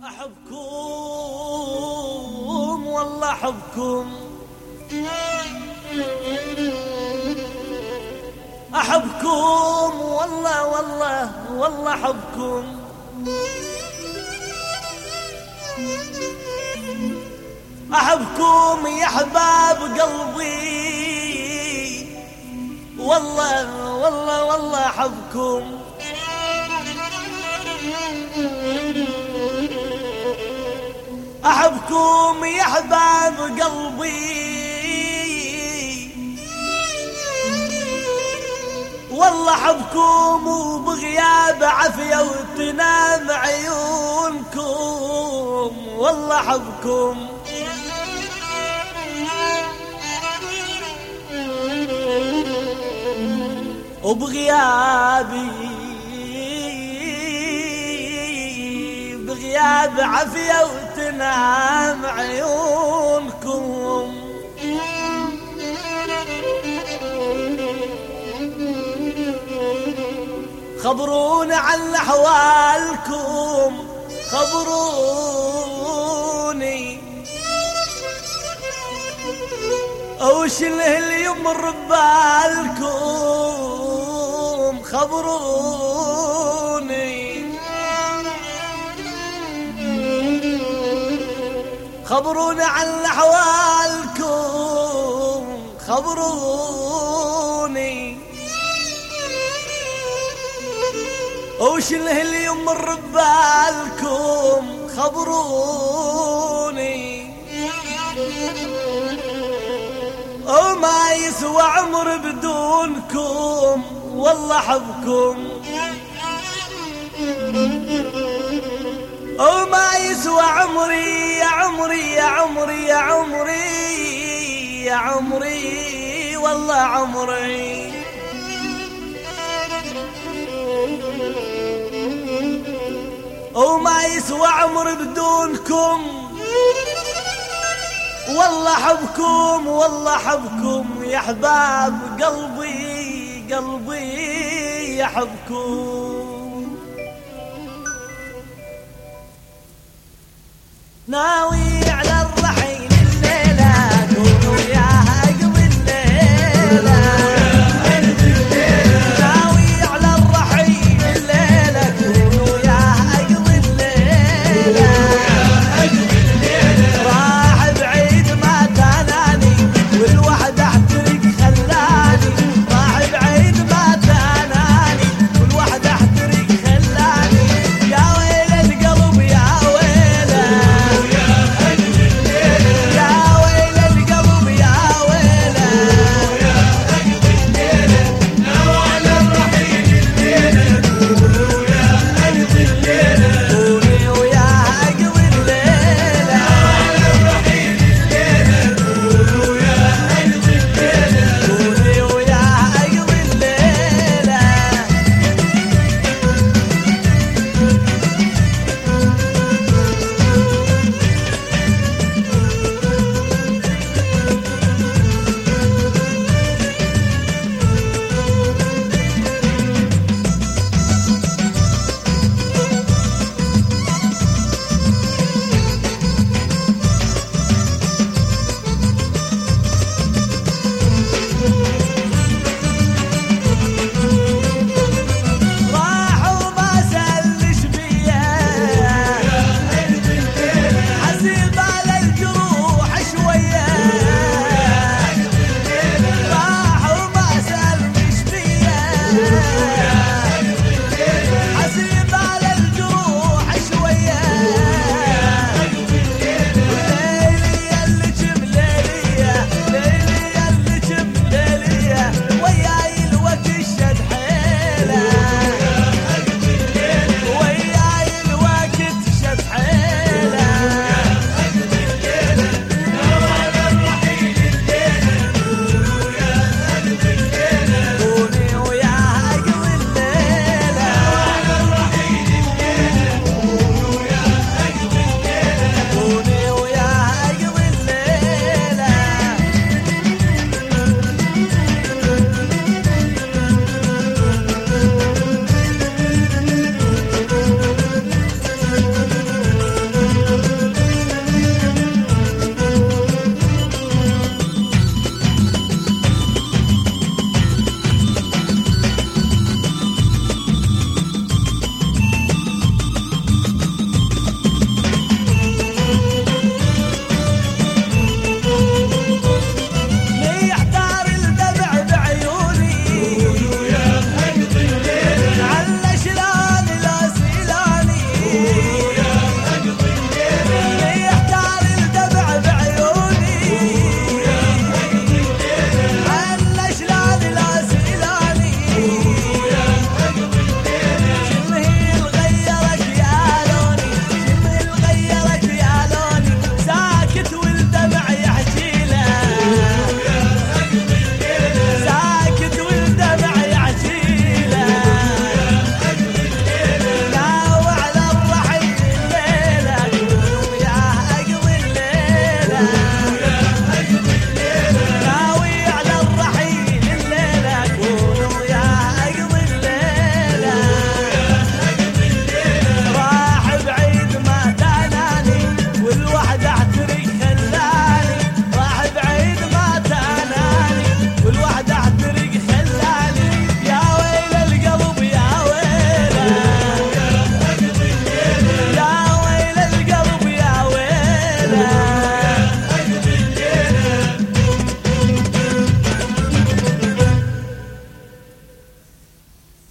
أحبكم والله أحبكم، أحبكم والله والله والله أحبكم، أحبكم يا أحباب قلبي، والله والله والله أحبكم، أحبكم يا أحباب قلبي، والله أحبكم وبغياب عافية وتنام عيونكم، والله أحبكم وبغيابي بغياب عافية وتنام عيونكم، خبروني عن أحوالكم، خبروني وش اللي يمر ببالكم، خبروني خبروني عن أحوالكم، خبروني وش اللي يمر ببالكم، خبروني وما يسوى عمر بدونكم، والله أحبكم وما يسوى عمري يا عمري يا عمري يا عمري يا عمري، والله عمري وما يسوى عمر بدونكم، والله أحبكم والله أحبكم يا أحباب قلبي، قلبي يحبكم، ناوي